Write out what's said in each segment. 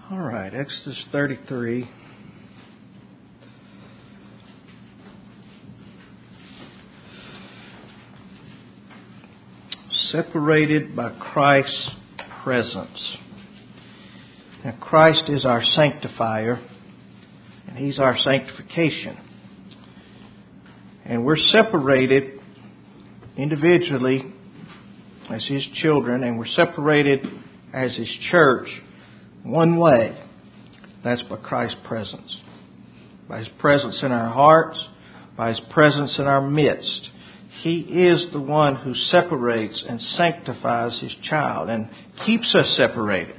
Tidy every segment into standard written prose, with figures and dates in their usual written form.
All right, Exodus 33. Separated by Christ's presence. Now, Christ is our sanctifier, and He's our sanctification. And we're separated individually as His children, and we're separated as His church one way. That's by Christ's presence. By His presence in our hearts, by His presence in our midst. He is the one who separates and sanctifies His child and keeps us separated.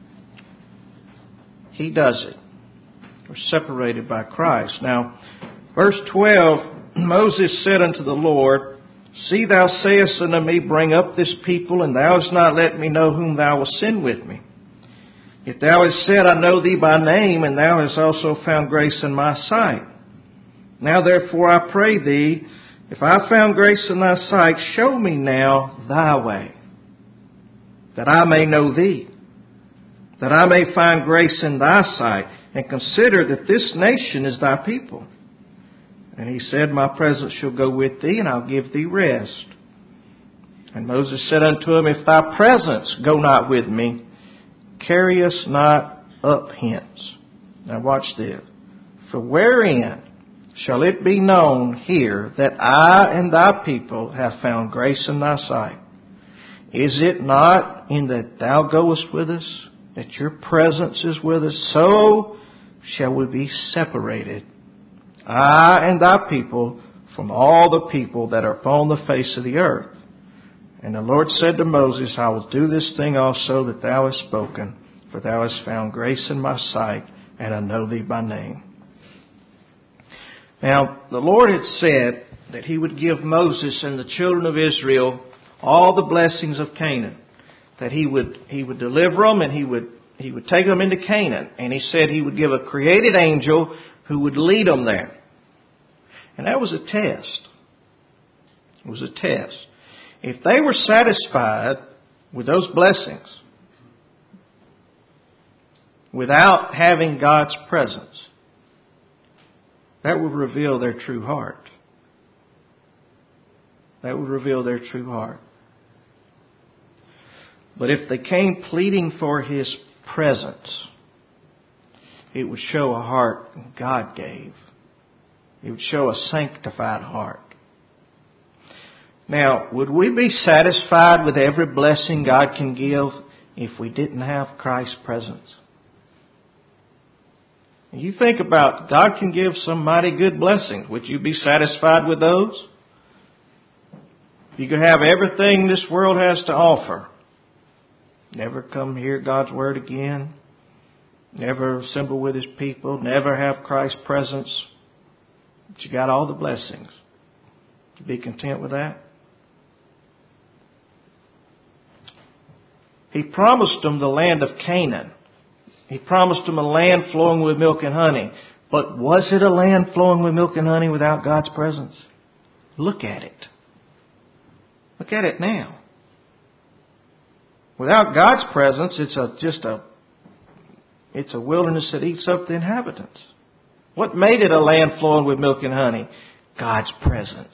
He does it. We're separated by Christ. Now, verse 12, Moses said unto the Lord, See, thou sayest unto me, Bring up this people, and thou hast not let me know whom thou wilt send with me. Yet thou hast said, I know thee by name, and thou hast also found grace in my sight. Now therefore I pray thee, if I have found grace in thy sight, show me now thy way, that I may know thee, that I may find grace in thy sight, and consider that this nation is thy people. And he said, My presence shall go with thee, and I'll give thee rest. And Moses said unto him, If thy presence go not with me, carry us not up hence. Now watch this. For wherein shall it be known here that I and thy people have found grace in thy sight? Is it not in that thou goest with us, that your presence is with us? So shall we be separated, I and thy people, from all the people that are upon the face of the earth. And the Lord said to Moses, I will do this thing also that thou hast spoken, for thou hast found grace in my sight, and I know thee by name. Now, the Lord had said that He would give Moses and the children of Israel all the blessings of Canaan. That He would deliver them, and He would take them into Canaan. And He said He would give a created angel who would lead them there. And that was a test. It was a test. If they were satisfied with those blessings without having God's presence, that would reveal their true heart. That would reveal their true heart. But if they came pleading for His presence, it would show a heart God gave. It would show a sanctified heart. Now, would we be satisfied with every blessing God can give if we didn't have Christ's presence? You think about, God can give some mighty good blessings. Would you be satisfied with those? You could have everything this world has to offer. Never come hear God's Word again. Never assemble with His people. Never have Christ's presence. But you got all the blessings. To be content with that? He promised them the land of Canaan. He promised them a land flowing with milk and honey. But was it a land flowing with milk and honey without God's presence? Look at it. Look at it now. Without God's presence, it's a wilderness that eats up the inhabitants. What made it a land flowing with milk and honey? God's presence.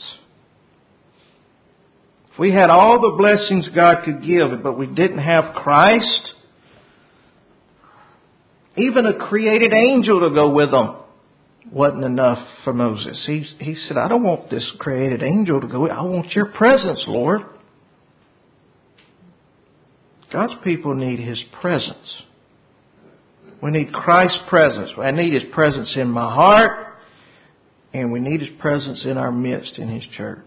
If we had all the blessings God could give, but we didn't have Christ, even a created angel to go with them wasn't enough for Moses. He said, I don't want this created angel to go with. I want your presence, Lord. God's people need His presence. We need Christ's presence. I need His presence in my heart, and we need His presence in our midst in His church.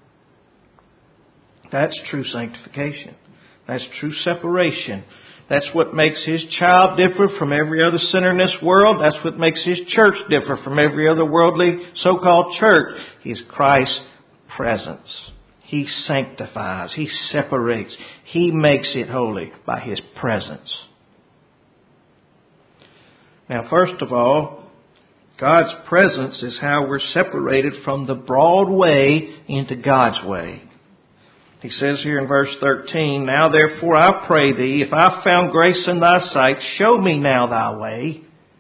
That's true sanctification. That's true separation. That's what makes His child differ from every other sinner in this world. That's what makes His church differ from every other worldly so-called church. Is Christ's presence. He sanctifies. He separates. He makes it holy by His presence. Now, first of all, God's presence is how we're separated from the broad way into God's way. He says here in verse 13, Now therefore I pray thee, if I found grace in thy sight, show me now thy way.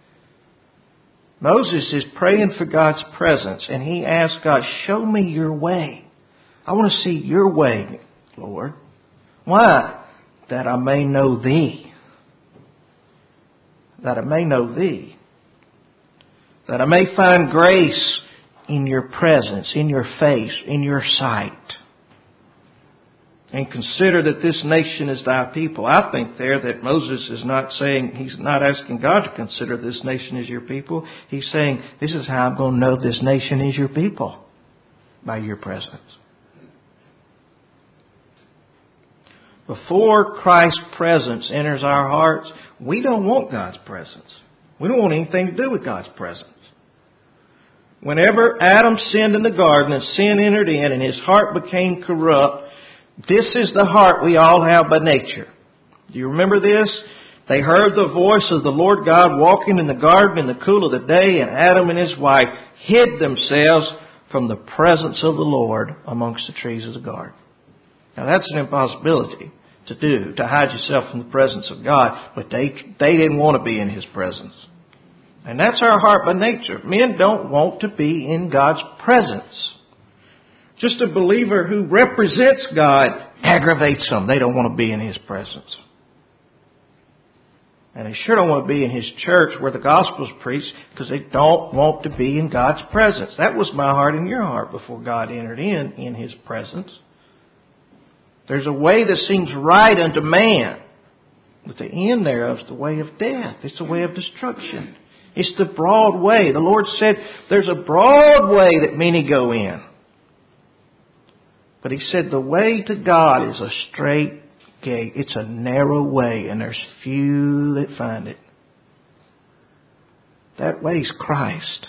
Moses is praying for God's presence, and he asks God, show me your way. I want to see your way, Lord. Why? That I may know thee. That I may know thee. That I may find grace in your presence, in your face, in your sight. And consider that this nation is thy people. I think there that Moses is not saying, he's not asking God to consider this nation as your people. He's saying, this is how I'm going to know this nation is your people. By your presence. Before Christ's presence enters our hearts, we don't want God's presence. We don't want anything to do with God's presence. Whenever Adam sinned in the garden and sin entered in and his heart became corrupt, this is the heart we all have by nature. Do you remember this? They heard the voice of the Lord God walking in the garden in the cool of the day, and Adam and his wife hid themselves from the presence of the Lord amongst the trees of the garden. Now that's an impossibility to do, to hide yourself from the presence of God, but they didn't want to be in His presence. And that's our heart by nature. Men don't want to be in God's presence. Just a believer who represents God aggravates them. They don't want to be in His presence. And they sure don't want to be in His church where the gospel's preached because they don't want to be in God's presence. That was my heart and your heart before God entered in His presence. There's a way that seems right unto man, but the end thereof is the way of death. It's the way of destruction. It's the broad way. The Lord said there's a broad way that many go in. But He said the way to God is a straight gate. It's a narrow way, and there's few that find it. That way is Christ.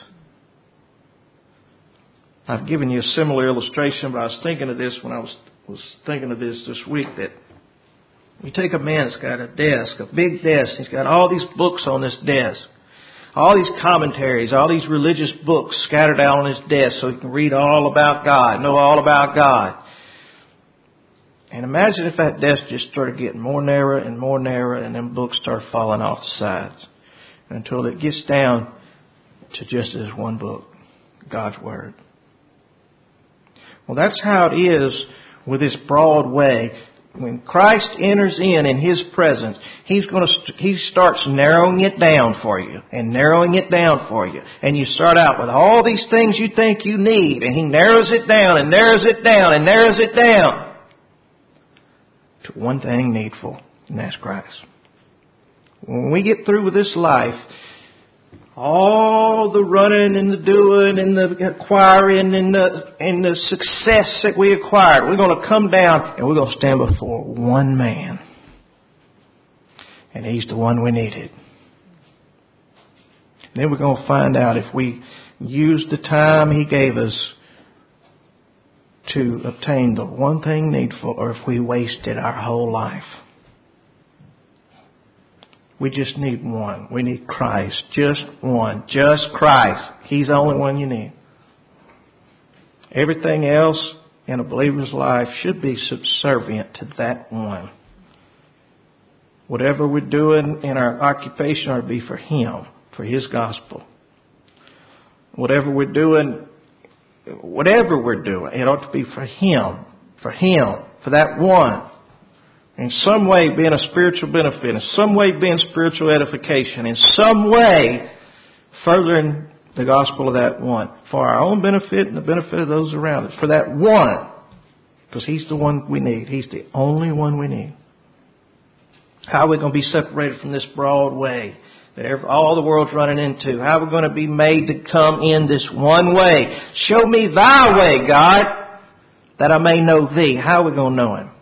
I've given you a similar illustration, but I was thinking of this when I was thinking of this week, that you take a man that's got a desk, a big desk. He's got all these books on this desk. All these commentaries, all these religious books scattered out on his desk so he can read all about God, know all about God. And imagine if that desk just started getting more narrow, and them books start falling off the sides until it gets down to just this one book, God's Word. Well, that's how it is with this broad way. When Christ enters in His presence, He starts narrowing it down for you and narrowing it down for you. And you start out with all these things you think you need, and He narrows it down and narrows it down and narrows it down to one thing needful, and that's Christ. When we get through with this life, all the running and the doing and the acquiring and the success that we acquired, we're going to come down and we're going to stand before one man. And He's the one we needed. And then we're going to find out if we used the time He gave us to obtain the one thing needful, or if we wasted our whole life. We just need one. We need Christ. Just one. Just Christ. He's the only one you need. Everything else in a believer's life should be subservient to that one. Whatever we're doing in our occupation ought to be for Him, for His gospel. Whatever we're doing, it ought to be for Him, for that one. In some way being a spiritual benefit, in some way being spiritual edification, in some way furthering the gospel of that one. For our own benefit and the benefit of those around us. For that one. Because He's the one we need. He's the only one we need. How are we going to be separated from this broad way that all the world's running into? How are we going to be made to come in this one way? Show me Thy way, God, that I may know Thee. How are we going to know Him?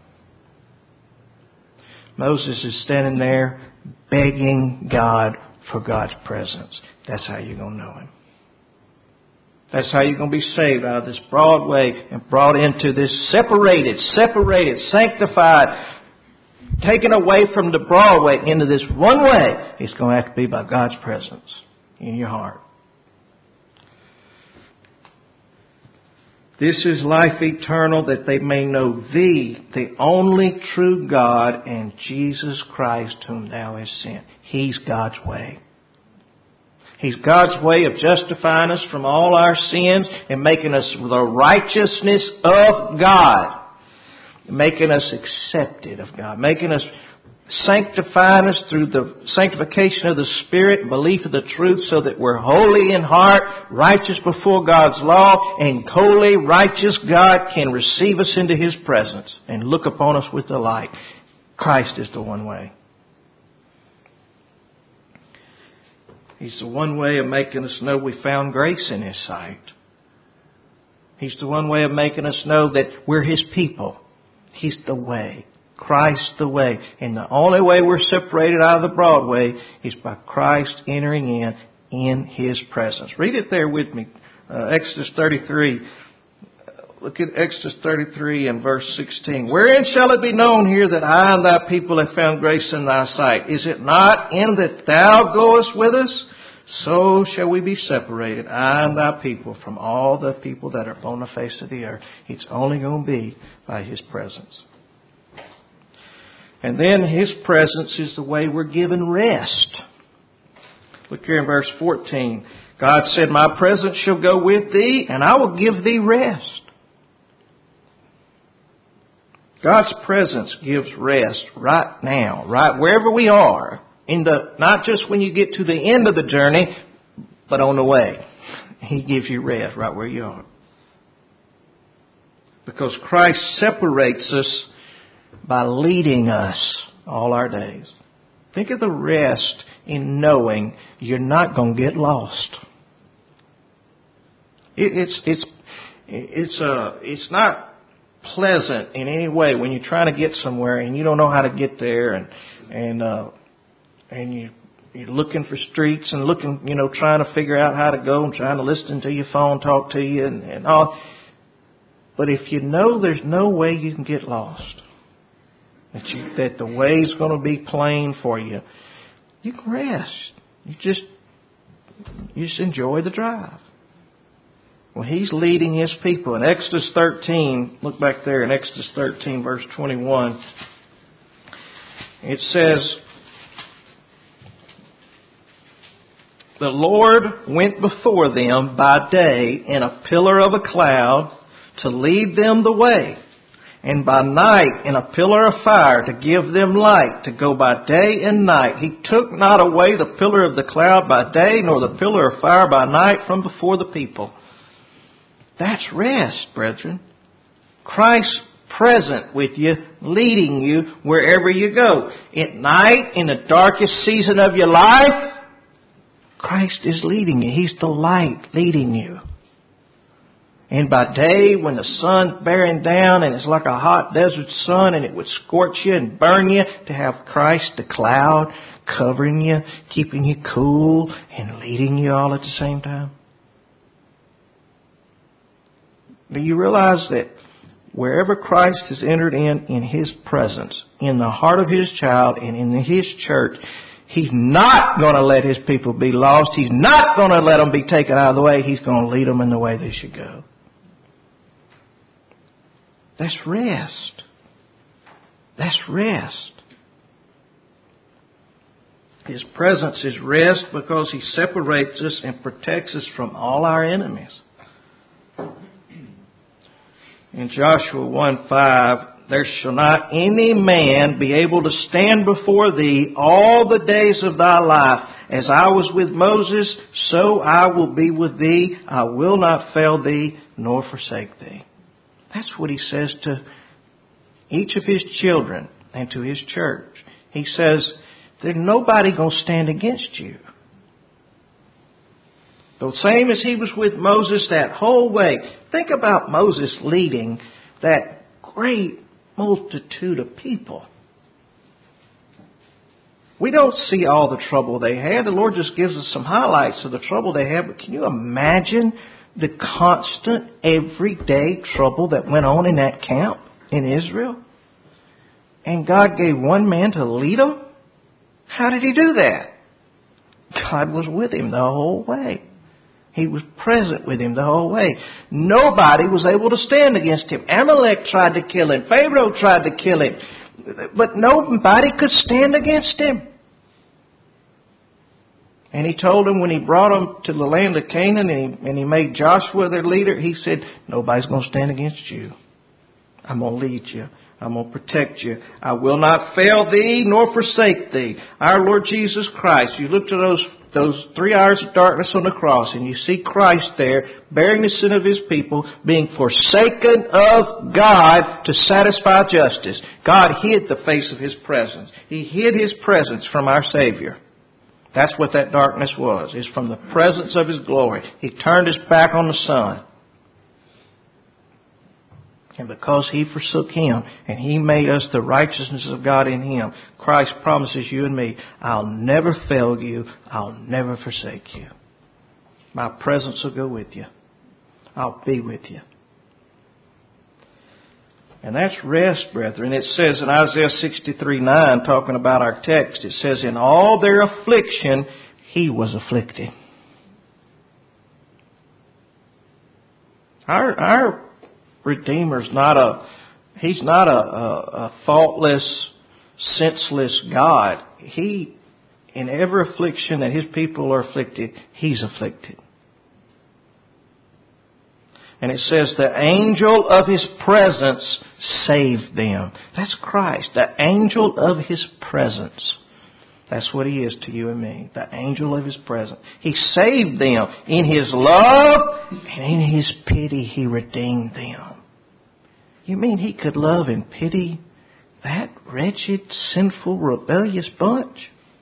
Moses is standing there begging God for God's presence. That's how you're going to know Him. That's how you're going to be saved out of this broad way and brought into this separated, sanctified, taken away from the broad way into this one way. It's going to have to be by God's presence in your heart. This is life eternal, that they may know Thee, the only true God, and Jesus Christ whom Thou hast sent. He's God's way. He's God's way of justifying us from all our sins and making us the righteousness of God. Making us accepted of God. Making us, sanctifying us through the sanctification of the Spirit and belief of the truth, so that we're holy in heart, righteous before God's law, and holy, righteous God can receive us into His presence and look upon us with delight. Christ is the one way. He's the one way of making us know we found grace in His sight. He's the one way of making us know that we're His people. He's the way. Christ the way. And the only way we're separated out of the broad way is by Christ entering in His presence. Read it there with me. Exodus 33. Look at Exodus 33 and verse 16. Wherein shall it be known here that I and thy people have found grace in thy sight? Is it not in that thou goest with us? So shall we be separated, I and thy people, from all the people that are upon the face of the earth. It's only going to be by His presence. And then His presence is the way we're given rest. Look here in verse 14. God said, my presence shall go with thee, and I will give thee rest. God's presence gives rest right now, right wherever we are. Not just when you get to the end of the journey, but on the way. He gives you rest right where you are. Because Christ separates us by leading us all our days. Think of the rest in knowing you're not going to get lost. It's not pleasant in any way when you're trying to get somewhere and you don't know how to get there, and you're looking for streets and trying to figure out how to go and trying to listen to your phone talk to you and all. But if you know there's no way you can get lost, that the way's going to be plain for you, you can rest. You just enjoy the drive. Well, He's leading His people. In Exodus 13, look back there in Exodus 13, verse 21, it says, the Lord went before them by day in a pillar of a cloud to lead them the way, and by night in a pillar of fire to give them light, to go by day and night. He took not away the pillar of the cloud by day, nor the pillar of fire by night from before the people. That's rest, brethren. Christ present with you, leading you wherever you go. At night, in the darkest season of your life, Christ is leading you. He's the light leading you. And by day, when the sun's bearing down and it's like a hot desert sun and it would scorch you and burn you, to have Christ, the cloud, covering you, keeping you cool and leading you all at the same time. Do you realize that wherever Christ has entered in His presence, in the heart of His child and in His church, He's not going to let His people be lost. He's not going to let them be taken out of the way. He's going to lead them in the way they should go. That's rest. That's rest. His presence is rest because He separates us and protects us from all our enemies. In Joshua 1:5, there shall not any man be able to stand before thee all the days of thy life. As I was with Moses, so I will be with thee. I will not fail thee, nor forsake thee. That's what He says to each of His children and to His church. He says, there's nobody going to stand against you. The same as He was with Moses that whole way. Think about Moses leading that great multitude of people. We don't see all the trouble they had. The Lord just gives us some highlights of the trouble they had. But can you imagine the constant, everyday trouble that went on in that camp in Israel? And God gave one man to lead them? How did He do that? God was with him the whole way. He was present with him the whole way. Nobody was able to stand against him. Amalek tried to kill him. Pharaoh tried to kill him. But nobody could stand against him. And he told them when he brought them to the land of Canaan and he made Joshua their leader, he said, nobody's going to stand against you. I'm going to lead you. I'm going to protect you. I will not fail thee nor forsake thee. Our Lord Jesus Christ. You look to those 3 hours of darkness on the cross and you see Christ there bearing the sin of His people, being forsaken of God to satisfy justice. God hid the face of His presence. He hid His presence from our Savior. That's what that darkness was. It's from the presence of His glory. He turned His back on the Son. And because He forsook Him and He made us the righteousness of God in Him, Christ promises you and me, I'll never fail you. I'll never forsake you. My presence will go with you. I'll be with you. And that's rest, brethren. It says in Isaiah 63:9, talking about our text, it says, in all their affliction, He was afflicted. Our Redeemer's He's not a faultless, senseless God. He, in every affliction that His people are afflicted, He's afflicted. And it says the angel of His presence saved them. That's Christ, the angel of His presence. That's what He is to you and me, the angel of His presence. He saved them. In His love and in His pity, He redeemed them. You mean He could love and pity that wretched, sinful, rebellious bunch?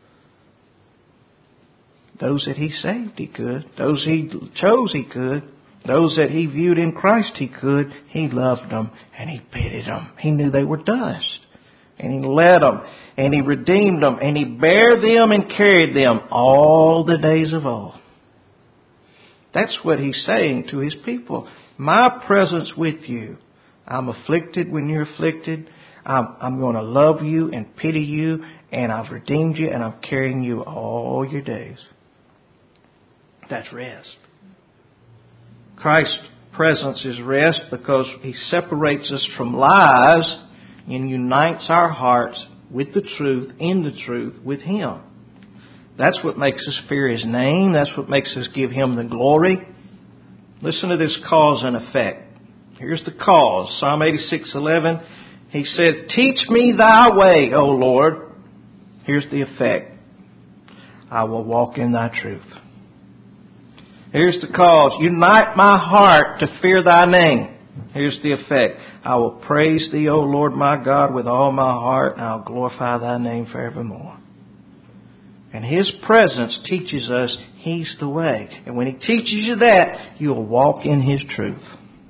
Those that He saved, He could. Those He chose, He could. Those that He viewed in Christ, He could. He loved them and He pitied them. He knew they were dust. And He led them and He redeemed them and He bare them and carried them all the days of old. That's what He's saying to His people. My presence with you. I'm afflicted when you're afflicted. I'm going to love you and pity you, and I've redeemed you and I'm carrying you all your days. That's rest. Christ's presence is rest because He separates us from lies and unites our hearts with the truth, in the truth, with Him. That's what makes us fear His name. That's what makes us give Him the glory. Listen to this cause and effect. Here's the cause. Psalm 86:11. He said, teach me thy way, O Lord. Here's the effect. I will walk in thy truth. Here's the cause. Unite my heart to fear thy name. Here's the effect. I will praise thee, O Lord my God, with all my heart, and I'll glorify thy name forevermore. And His presence teaches us He's the way. And when He teaches you that, you'll walk in His truth.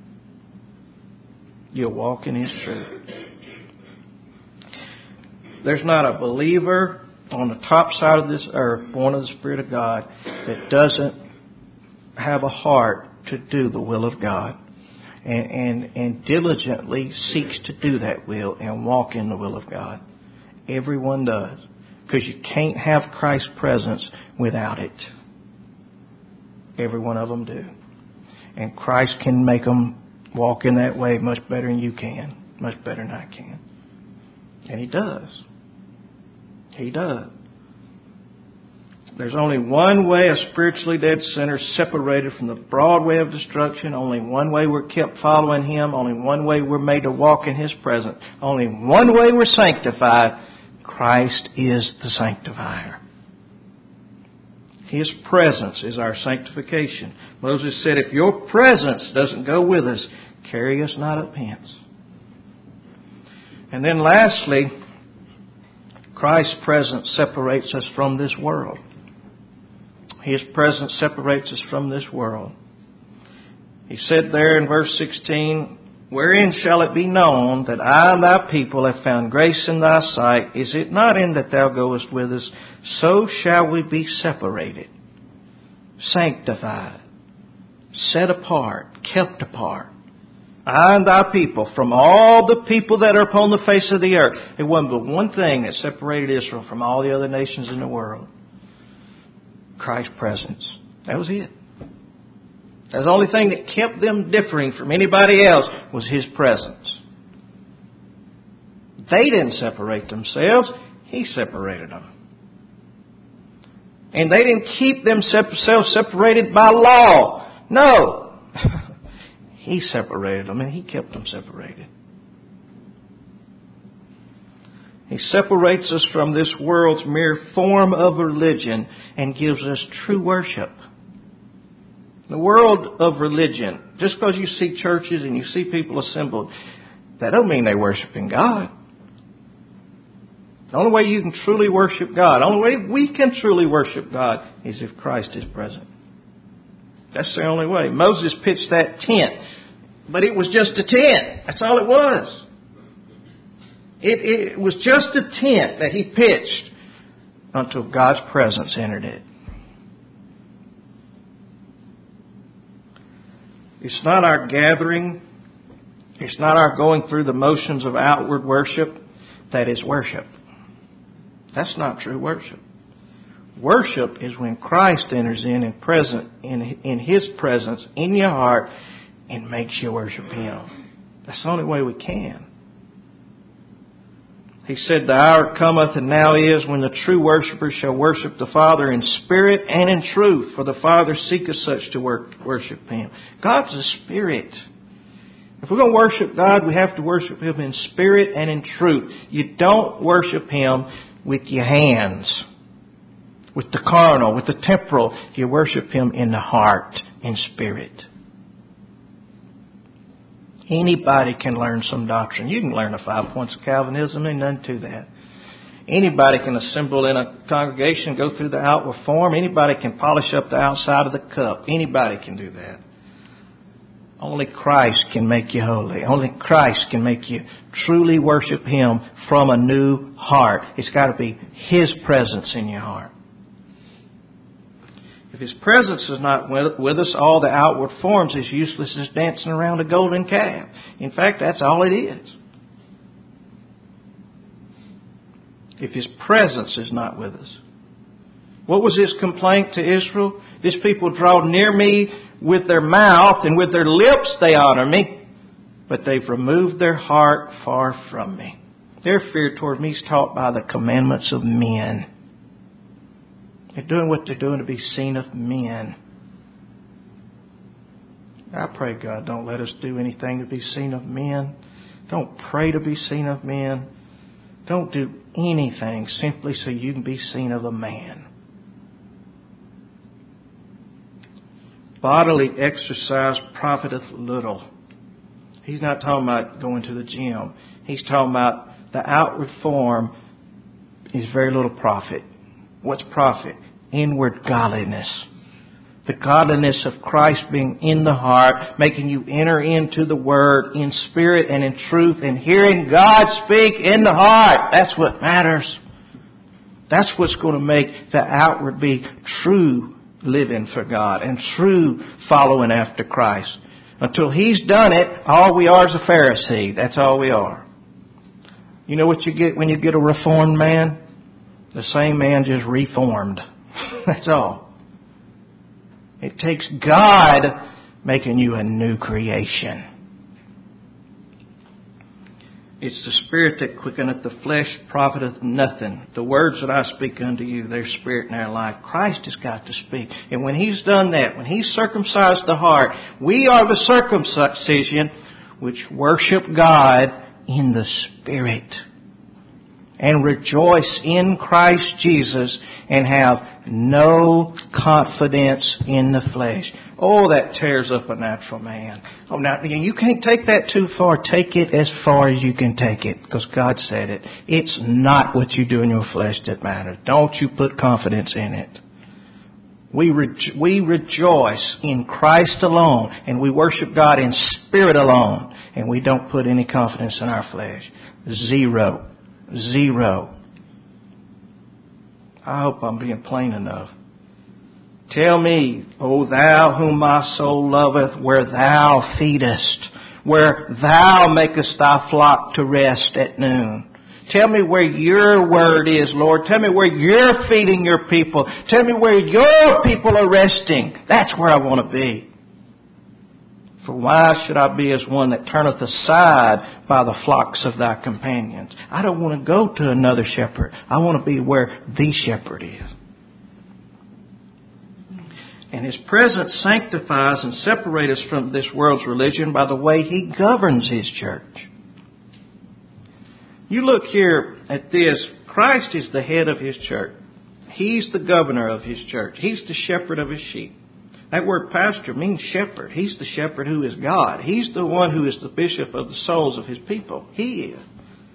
You'll walk in His truth. There's not a believer on the top side of this earth, born of the Spirit of God, that doesn't have a heart to do the will of God and diligently seeks to do that will and walk in the will of God. Everyone does. Because you can't have Christ's presence without it. Every one of them do. And Christ can make them walk in that way much better than you can. Much better than I can. And He does. He does. There's only one way a spiritually dead sinner is separated from the broad way of destruction. Only one way we're kept following Him. Only one way we're made to walk in His presence. Only one way we're sanctified. Christ is the sanctifier. His presence is our sanctification. Moses said, if your presence doesn't go with us, carry us not up hence. And then lastly, Christ's presence separates us from this world. His presence separates us from this world. He said there in verse 16, wherein shall it be known that I and thy people have found grace in thy sight? Is it not in that thou goest with us? So shall we be separated, sanctified, set apart, kept apart. I and thy people from all the people that are upon the face of the earth. It wasn't but one thing that separated Israel from all the other nations in the world. Christ's presence. That was it. The only thing that kept them differing from anybody else was His presence. They didn't separate themselves. He separated them. And they didn't keep themselves separated by law. No. He separated them and He kept them separated. He separates us from this world's mere form of religion and gives us true worship. The world of religion, just because you see churches and you see people assembled, that don't mean they're worshiping God. The only way you can truly worship God, the only way we can truly worship God is if Christ is present. That's the only way. Moses pitched that tent, but it was just a tent. That's all it was. It was just a tent that he pitched until God's presence entered it. It's not our gathering. It's not our going through the motions of outward worship that is worship. That's not true worship. Worship is when Christ enters in and present in His presence in your heart and makes you worship Him. That's the only way we can. He said, the hour cometh and now is when the true worshipers shall worship the Father in spirit and in truth, for the Father seeketh such to worship Him. God's a spirit. If we're going to worship God, we have to worship Him in spirit and in truth. You don't worship Him with your hands, with the carnal, with the temporal. You worship Him in the heart, in spirit. Anybody can learn some doctrine. You can learn the 5 points of Calvinism, and none to that. Anybody can assemble in a congregation, go through the outward form. Anybody can polish up the outside of the cup. Anybody can do that. Only Christ can make you holy. Only Christ can make you truly worship Him from a new heart. It's got to be His presence in your heart. If His presence is not with us, all the outward forms is useless as dancing around a golden calf. In fact, that's all it is. If His presence is not with us. What was His complaint to Israel? These people draw near me with their mouth, and with their lips they honor me, but they've removed their heart far from me. Their fear toward me is taught by the commandments of men. They're doing what they're doing to be seen of men. I pray, God, don't let us do anything to be seen of men. Don't pray to be seen of men. Don't do anything simply so you can be seen of a man. Bodily exercise profiteth little. He's not talking about going to the gym. He's talking about the outward form is very little profit. What's profit? Inward godliness. The godliness of Christ being in the heart, making you enter into the Word in spirit and in truth, and hearing God speak in the heart. That's what matters. That's what's going to make the outward be true living for God and true following after Christ. Until He's done it, all we are is a Pharisee. That's all we are. You know what you get when you get a reformed man? The same man just reformed. That's all. It takes God making you a new creation. It's the Spirit that quickeneth, the flesh profiteth nothing. The words that I speak unto you, they're spirit and they're life. Christ has got to speak. And when He's done that, when He's circumcised the heart, we are the circumcision which worship God in the Spirit. And rejoice in Christ Jesus and have no confidence in the flesh. Oh, that tears up a natural man. Oh, now, you can't take that too far. Take it as far as you can take it, because God said it. It's not what you do in your flesh that matters. Don't you put confidence in it. We rejoice in Christ alone, and we worship God in spirit alone, and we don't put any confidence in our flesh. Zero. I hope I'm being plain enough. Tell me, O thou whom my soul loveth, where thou feedest, where thou makest thy flock to rest at noon. Tell me where your word is, Lord. Tell me where you're feeding your people. Tell me where your people are resting. That's where I want to be. For why should I be as one that turneth aside by the flocks of thy companions? I don't want to go to another shepherd. I want to be where the shepherd is. And His presence sanctifies and separates us from this world's religion by the way He governs His church. You look here at this. Christ is the head of His church. He's the governor of His church. He's the shepherd of His sheep. That word pastor means shepherd. He's the shepherd who is God. He's the one who is the bishop of the souls of His people. He is.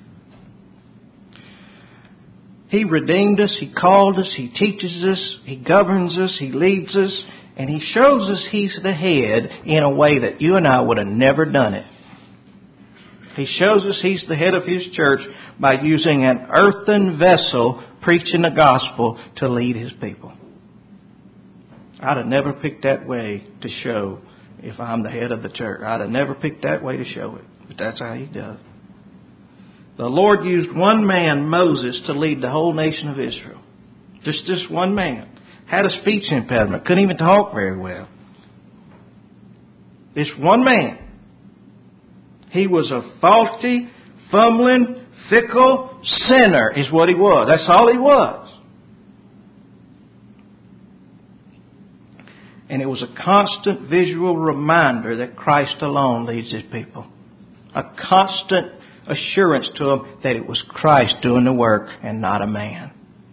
He redeemed us. He called us. He teaches us. He governs us. He leads us. And He shows us He's the head in a way that you and I would have never done it. He shows us He's the head of His church by using an earthen vessel preaching the gospel to lead His people. I'd have never picked that way to show if I'm the head of the church. I'd have never picked that way to show it. But that's how He does. The Lord used one man, Moses, to lead the whole nation of Israel. Just this one man. Had a speech impediment. Couldn't even talk very well. This one man. He was a faulty, fumbling, fickle sinner is what he was. That's all he was. And it was a constant visual reminder that Christ alone leads His people. A constant assurance to them that it was Christ doing the work and not a man.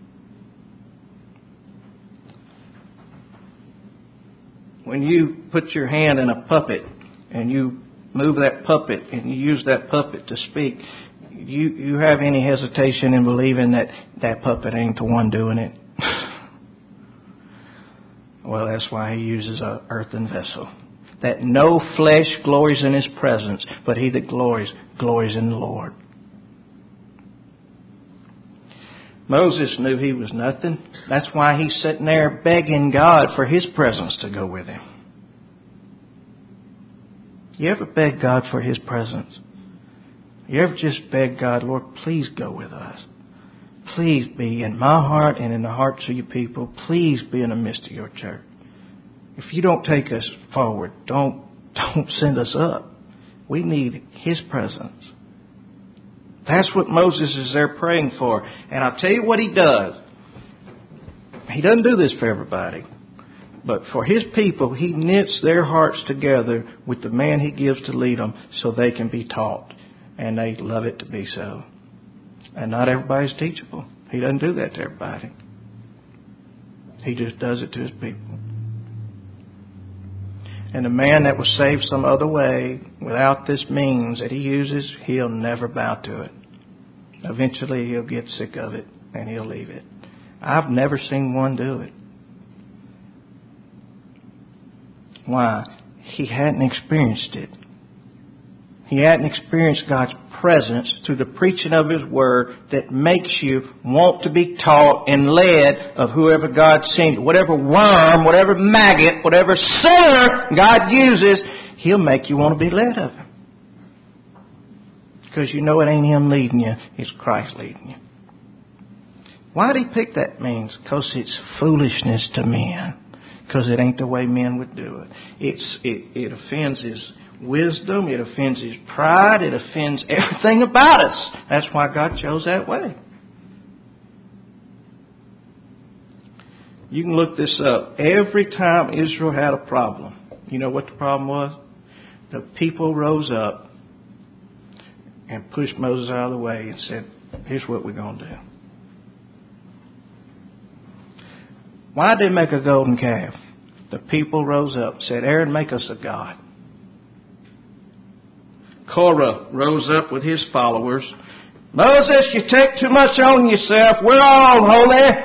When you put your hand in a puppet and you move that puppet and you use that puppet to speak, you have any hesitation in believing that that puppet ain't the one doing it? Well, that's why He uses an earthen vessel. That no flesh glories in His presence, but he that glories in the Lord. Moses knew he was nothing. That's why he's sitting there begging God for His presence to go with him. You ever beg God for His presence? You ever just beg God, Lord, please go with us. Please be in my heart and in the hearts of your people. Please be in the midst of your church. If you don't take us forward, don't send us up. We need His presence. That's what Moses is there praying for. And I'll tell you what he does. He doesn't do this for everybody. But for His people, He knits their hearts together with the man He gives to lead them so they can be taught. And they love it to be so. And not everybody's teachable. He doesn't do that to everybody. He just does it to His people. And the man that was saved some other way, without this means that He uses, he'll never bow to it. Eventually he'll get sick of it and he'll leave it. I've never seen one do it. Why? He hadn't experienced it. He hadn't experienced God's presence through the preaching of His Word that makes you want to be taught and led of whoever God sends. Whatever worm, whatever maggot, whatever sinner God uses, He'll make you want to be led of Him. Because you know it ain't Him leading you, it's Christ leading you. Why did He pick that means? Because it's foolishness to men. Because it ain't the way men would do it. It offends His wisdom. It offends His pride. It offends everything about us. That's why God chose that way. You can look this up. Every time Israel had a problem, you know what the problem was? The people rose up and pushed Moses out of the way and said, here's what we're going to do. Why did they make a golden calf? The people rose up and said, Aaron, make us a god. Korah rose up with his followers. Moses, you take too much on yourself. We're all holy.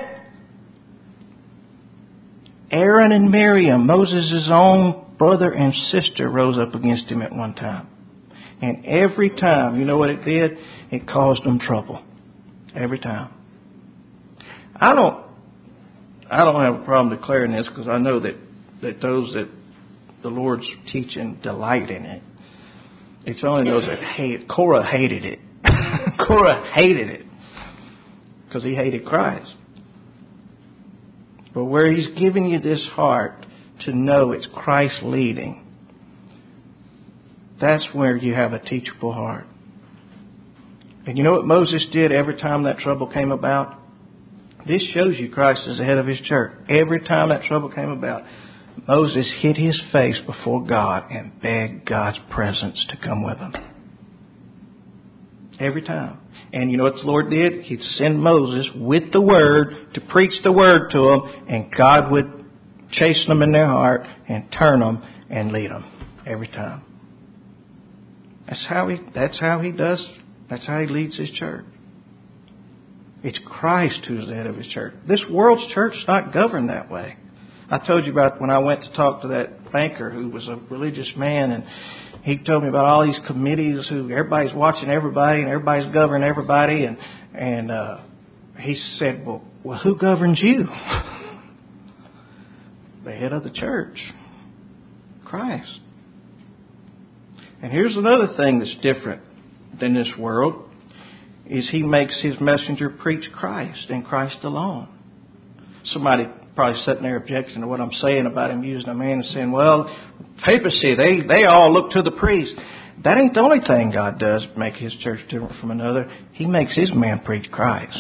Aaron and Miriam, Moses' own brother and sister, rose up against him at one time. And every time, you know what it did? It caused them trouble. Every time. I don't have a problem declaring this because I know that those that the Lord's teaching delight in it. It's only those that hate it. Korah hated it. Korah hated it because he hated Christ. But where He's giving you this heart to know it's Christ leading, That's where you have a teachable heart. And you know what Moses did every time that trouble came about? This shows you Christ is the head of His church. Every time that trouble came about, Moses hid his face before God and begged God's presence to come with him. Every time. And you know what the Lord did? He'd send Moses with the Word to preach the Word to them, and God would chasten them in their heart and turn them and lead them every time. That's how he leads His church. It's Christ who's the head of His church. This world's church is not governed that way. I told you about when I went to talk to that banker who was a religious man, and he told me about all these committees who everybody's watching everybody and everybody's governing everybody, and he said, well, who governs you? The head of the church, Christ. And here's another thing that's different than this world, is He makes His messenger preach Christ and Christ alone. Somebody probably sitting there objecting to what I'm saying about Him using a man and saying, well, papacy, they all look to the priest. That ain't the only thing God does to make His church different from another. He makes His man preach Christ.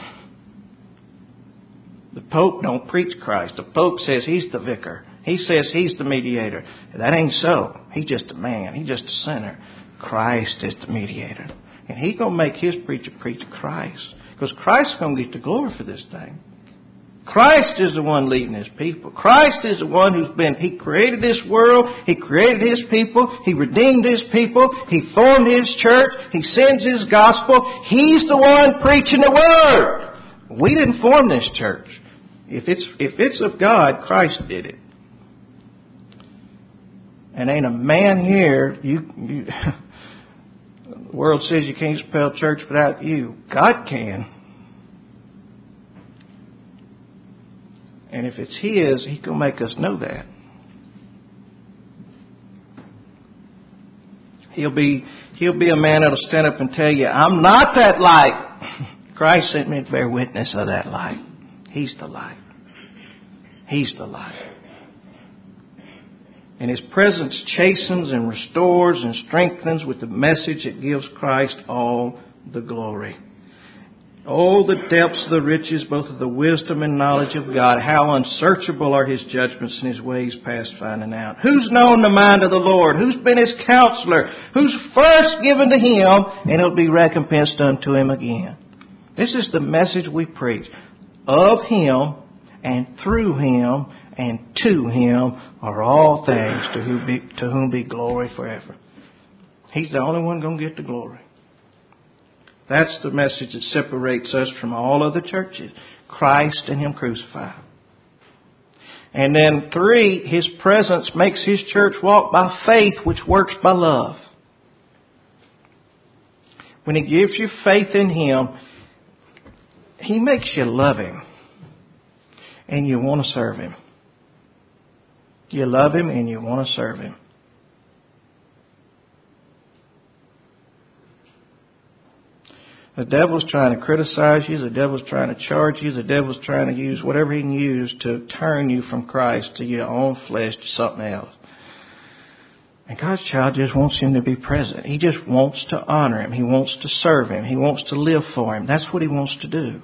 The Pope don't preach Christ. The Pope says he's the vicar. He says he's the mediator. That ain't so. He's just a man. He's just a sinner. Christ is the mediator. And He's going to make His preacher preach Christ. Because Christ's going to get the glory for this thing. Christ is the one leading His people. Christ is the one He created this world. He created His people. He redeemed His people. He formed His church. He sends His gospel. He's the one preaching the Word. We didn't form this church. If it's of God, Christ did it. And ain't a man here, the world says you can't spell church without you. God can. And if it's His, He's going to make us know that. He'll be a man that'll stand up and tell you, I'm not that light. Christ sent me to bear witness of that light. He's the light. He's the light. And His presence chastens and restores and strengthens with the message that gives Christ all the glory. Oh, the depths of the riches, both of the wisdom and knowledge of God. How unsearchable are His judgments and His ways past finding out. Who's known the mind of the Lord? Who's been His counselor? Who's first given to Him, and it'll be recompensed unto Him again. This is the message we preach. Of Him, and through Him, and to Him are all things, to whom be glory forever. He's the only one going to get the glory. That's the message that separates us from all other churches. Christ and Him crucified. And then 3, His presence makes His church walk by faith, which works by love. When He gives you faith in Him, He makes you love Him. And you want to serve Him. You love Him and you want to serve Him. The devil's trying to criticize you. The devil's trying to charge you. The devil's trying to use whatever he can use to turn you from Christ to your own flesh to something else. And God's child just wants Him to be present. He just wants to honor Him. He wants to serve Him. He wants to live for Him. That's what He wants to do.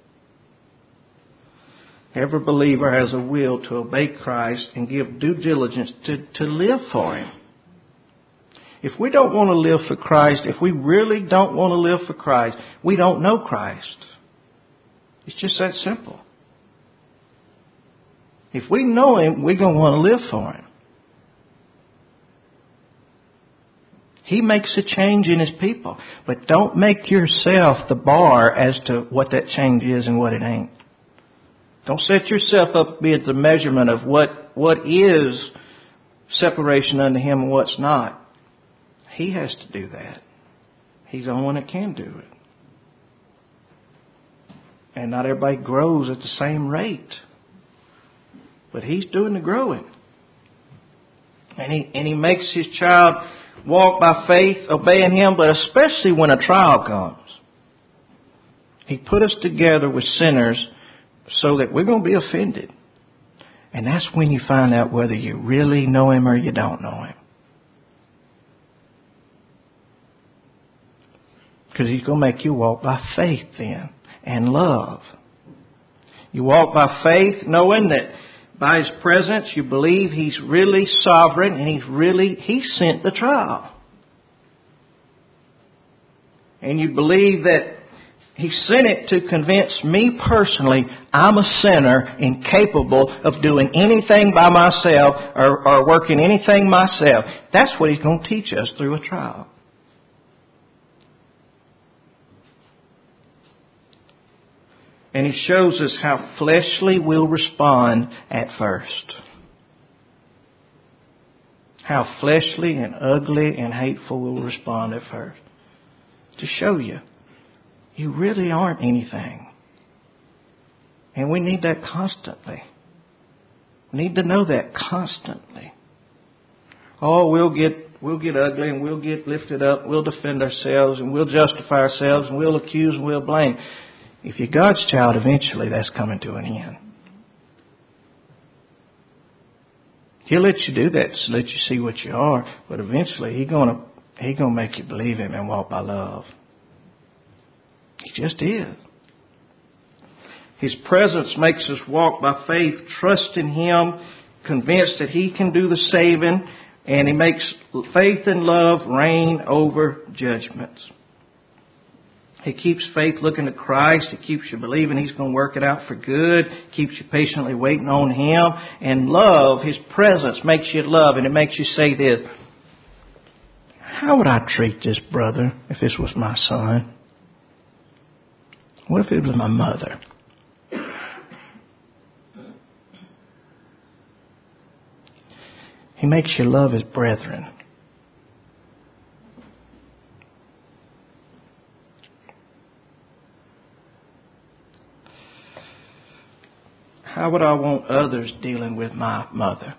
Every believer has a will to obey Christ and give due diligence to live for Him. If we don't want to live for Christ, if we really don't want to live for Christ, we don't know Christ. It's just that simple. If we know Him, we're going to want to live for Him. He makes a change in His people. But don't make yourself the bar as to what that change is and what it ain't. Don't set yourself up to be at the measurement of what is separation unto Him and what's not. He has to do that. He's the only one that can do it. And not everybody grows at the same rate. But He's doing the growing. And He makes His child walk by faith, obeying Him, but especially when a trial comes. He put us together with sinners so that we're going to be offended. And that's when you find out whether you really know Him or you don't know Him. Because He's going to make you walk by faith then and love. You walk by faith knowing that by His presence you believe He's really sovereign and He sent the trial. And you believe that He sent it to convince me personally I'm a sinner, incapable of doing anything by myself or working anything myself. That's what He's going to teach us through a trial. And He shows us how fleshly we'll respond at first. How fleshly and ugly and hateful we'll respond at first. To show you, you really aren't anything. And we need that constantly. We need to know that constantly. Oh, we'll get ugly and we'll get lifted up. We'll defend ourselves and we'll justify ourselves and we'll accuse and we'll blame. If you're God's child, eventually that's coming to an end. He'll let you do that to let you see what you are, but eventually He's gonna make you believe Him and walk by love. He just is. His presence makes us walk by faith, trust in Him, convinced that He can do the saving, and He makes faith and love reign over judgments. He keeps faith looking to Christ. He keeps you believing He's going to work it out for good. Keeps you patiently waiting on Him. And love, His presence makes you love. And it makes you say this: how would I treat this brother if this was my son? What if it was my mother? He makes you love His brethren. How would I want others dealing with my mother?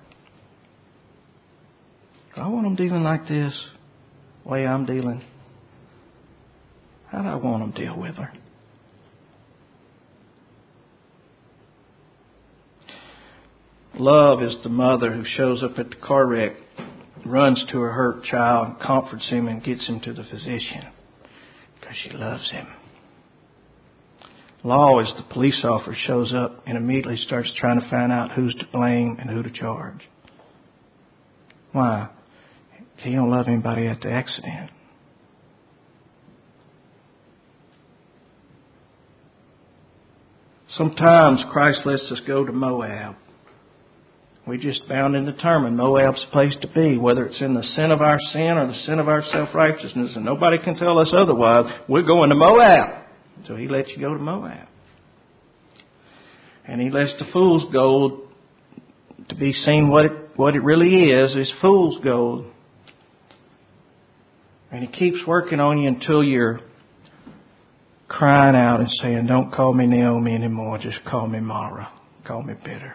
Do I want them dealing like this, the way I'm dealing? How do I want them to deal with her? Love is the mother who shows up at the car wreck, runs to her hurt child, comforts him and gets him to the physician because she loves him. Law is the police officer shows up and immediately starts trying to find out who's to blame and who to charge. Why? He don't love anybody at the accident. Sometimes Christ lets us go to Moab. We just bound and determined Moab's the place to be, whether it's in the sin of our sin or the sin of our self-righteousness, and nobody can tell us otherwise. We're going to Moab. So He lets you go to Moab. And He lets the fool's gold to be seen what it really is fool's gold. And He keeps working on you until you're crying out and saying, don't call me Naomi anymore, just call me Mara. Call me bitter.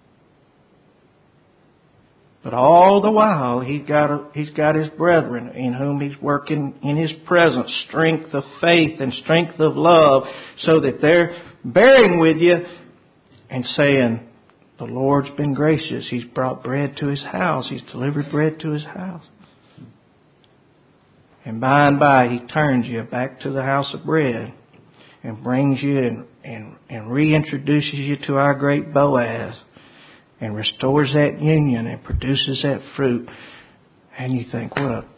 But all the while, He's got His brethren in whom He's working in His presence, strength of faith and strength of love, so that they're bearing with you and saying, the Lord's been gracious. He's brought bread to His house. He's delivered bread to His house. And by He turns you back to the house of bread and brings you and reintroduces you to our great Boaz. And restores that union and produces that fruit. And you think,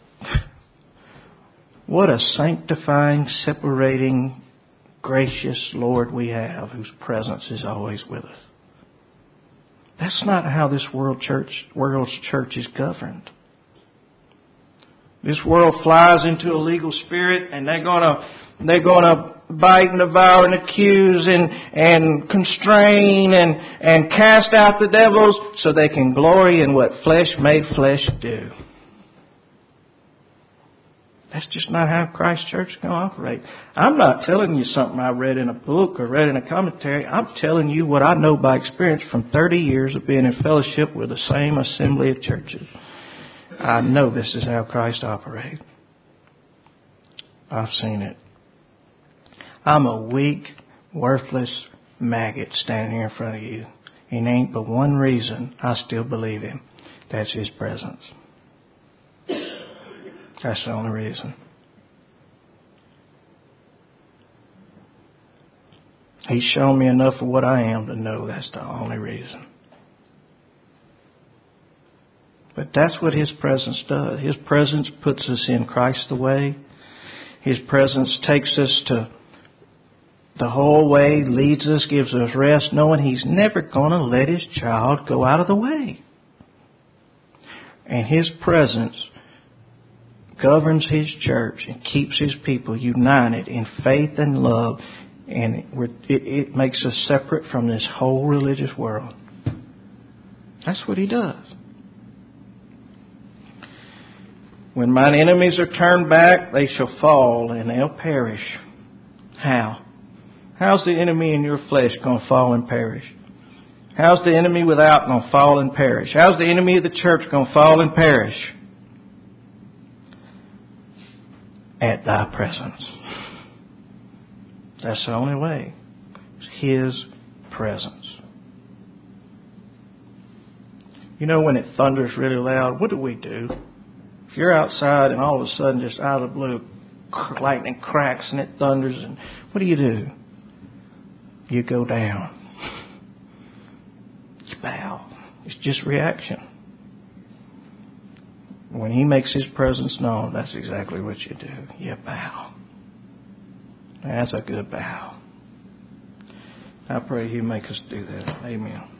what a sanctifying, separating, gracious Lord we have, whose presence is always with us. That's not how this world's church is governed. This world flies into a legal spirit, and they're gonna bite and devour and accuse and constrain and cast out the devils so they can glory in what flesh made flesh do. That's just not how Christ's church is going to operate. I'm not telling you something I read in a book or read in a commentary. I'm telling you what I know by experience from 30 years of being in fellowship with the same assembly of churches. I know this is how Christ operates. I've seen it. I'm a weak, worthless maggot standing here in front of you. And ain't but one reason I still believe Him. That's His presence. That's the only reason. He's shown me enough of what I am to know that's the only reason. But that's what His presence does. His presence puts us in Christ the way. His presence takes us to the whole way, leads us, gives us rest, knowing He's never going to let His child go out of the way. And His presence governs His church and keeps His people united in faith and love. And it makes us separate from this whole religious world. That's what He does. When mine enemies are turned back, they shall fall and they'll perish. How? How's the enemy in your flesh going to fall and perish? How's the enemy without going to fall and perish? How's the enemy of the church going to fall and perish? At Thy presence. That's the only way. It's His presence. You know, when it thunders really loud, what do? If you're outside and all of a sudden, just out of the blue, lightning cracks and it thunders, and what do? You go down. You bow. It's just reaction. When He makes His presence known, that's exactly what you do. You bow. That's a good bow. I pray He make us do that. Amen.